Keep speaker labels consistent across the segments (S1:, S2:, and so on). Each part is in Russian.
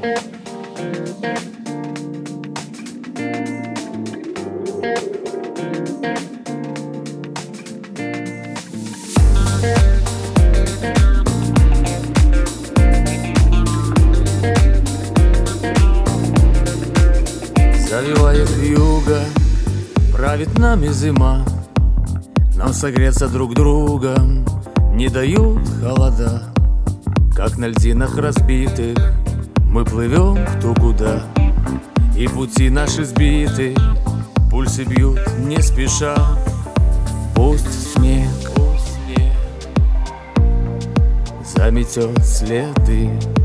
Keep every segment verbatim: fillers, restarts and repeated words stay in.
S1: Завивает вьюга, правит нами зима, нам согреться друг другом не дают холода. Как на льдинах разбитых мы плывем кто куда, и пути наши сбиты, пульсы бьют не спеша. Пусть снег заметет следы,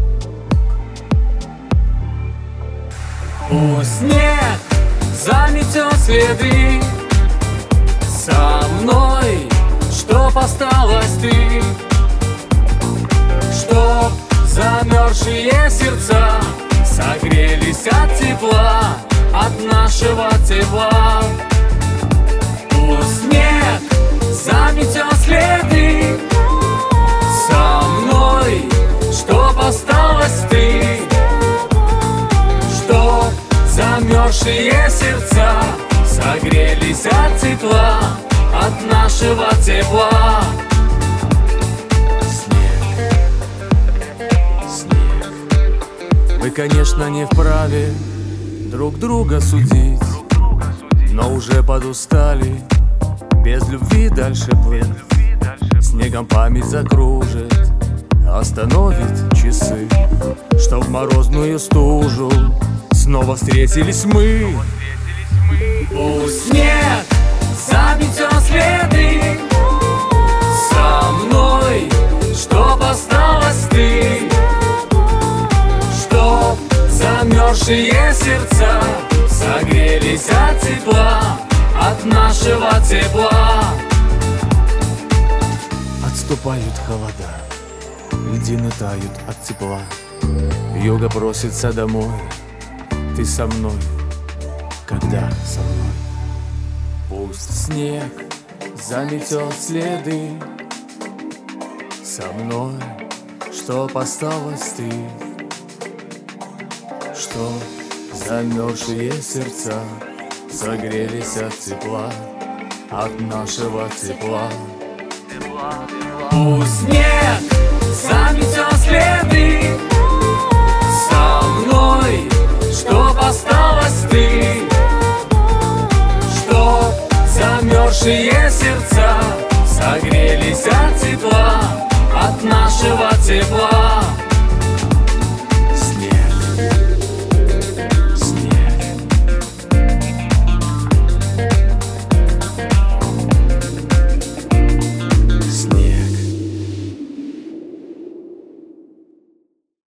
S2: пусть снег заметет следы. Со мной, чтоб осталась ты, чтоб замерзшие сердца согрелись от тепла, от нашего тепла. Пусть снег заметет следы. Со мной, чтоб осталась ты, чтоб замерзшие сердца согрелись от тепла, от нашего тепла.
S1: мы, конечно, не вправе друг друга судить, но уже подустали без любви дальше плыть. Снегом память закружит, остановит часы, что в морозную стужу снова встретились мы.
S2: Пусть снег заметет следы. Со мной, чтоб осталась ты, чтоб замерзшие сердца согрелись от тепла, от нашего тепла.
S1: Отступают холода, льдины тают от тепла. Вьюга просится домой, ты со мной, когда со мной? Пусть снег заметет следы. Со мной, чтоб осталась ты, чтоб замерзшие сердца согрелись от тепла, от нашего тепла.
S2: Пусть снег заметет следы. Со мной, чтоб осталась ты, чтоб замерзшие сердца согрелись от тепла, от нашего тепла.